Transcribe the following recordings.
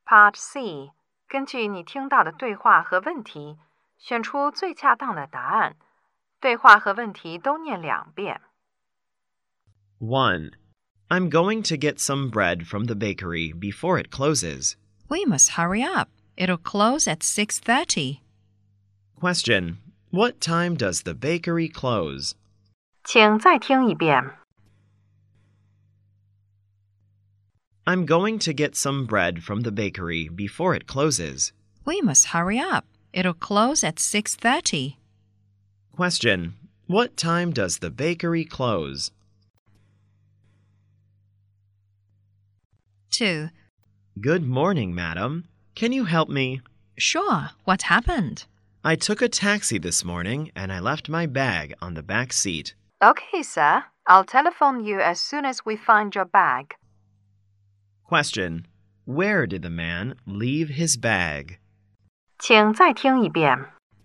Part C， 根据你听到的对话和问题，选出最恰当的答案。对话和问题都念2遍。 1. I'm going to get some bread from the bakery before it closes. We must hurry up. It'll close at 6:30. Question. What time does the bakery close? 请再听一遍。 I'm going to get some bread from the bakery before it closes. We must hurry up. It'll close at 6:30. Question. What time does the bakery close? 2. Good morning, madam. Can you help me? Sure. What happened? I took a taxi this morning and I left my bag on the back seat. Okay, sir. I'll telephone you as soon as we find your bag. Question. Where did the man leave his bag? 请再听一遍。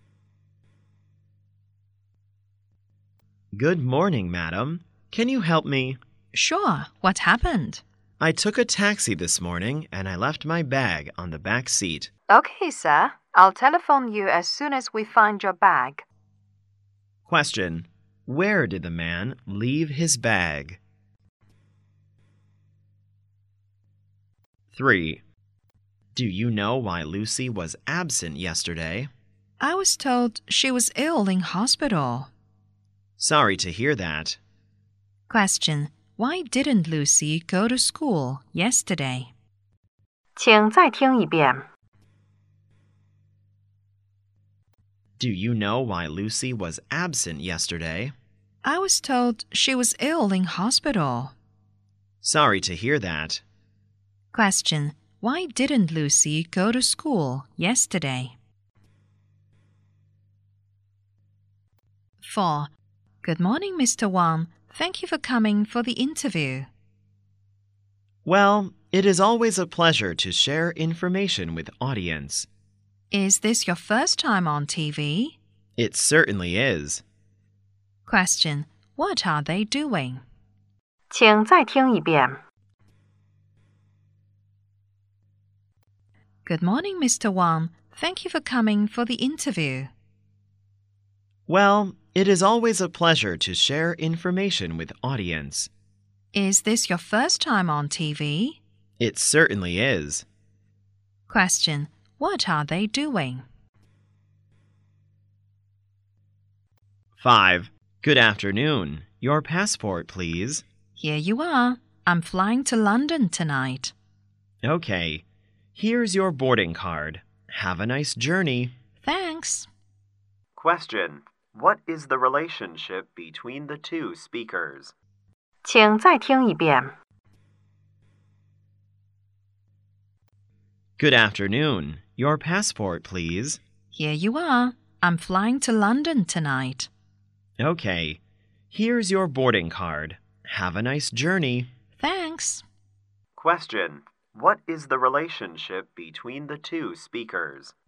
Good morning, madam. Can you help me? Sure. What happened? I took a taxi this morning and I left my bag on the back seat. Okay, sir. I'll telephone you as soon as we find your bag. Question. Where did the man leave his bag? 3. Do you know why Lucy was absent yesterday? I was told she was ill in hospital. Sorry to hear that. Question. Why didn't Lucy go to school yesterday? 请再听一遍。 Do you know why Lucy was absent yesterday? I was told she was ill in hospital. Sorry to hear that. Question. Why didn't Lucy go to school yesterday? 4. Good morning, Mr. Wang. Thank you for coming for the interview. Well, it is always a pleasure to share information with audience. Is this your first time on TV? It certainly is. Question. What are they doing? 请再听一遍。 Good morning, Mr. Wang. Thank you for coming for the interview. Well, it is always a pleasure to share information with audience. Is this your first time on TV? It certainly is. Question. What are they doing? 5. Good afternoon. Your passport, please. Here you are. I'm flying to London tonight. Okay. Here's your boarding card. Have a nice journey. Thanks. Question. What is the relationship between the two speakers? 请再听一遍。 Good afternoon. Your passport, please. Here you are. I'm flying to London tonight. Okay. Here's your boarding card. Have a nice journey. Thanks. Question. What is the relationship between the two speakers?